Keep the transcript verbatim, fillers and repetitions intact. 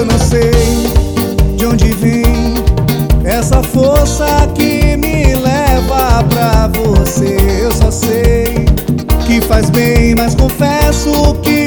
não sei de onde vem essa força que me leva pra você. Eu só sei que faz bem, mas confesso que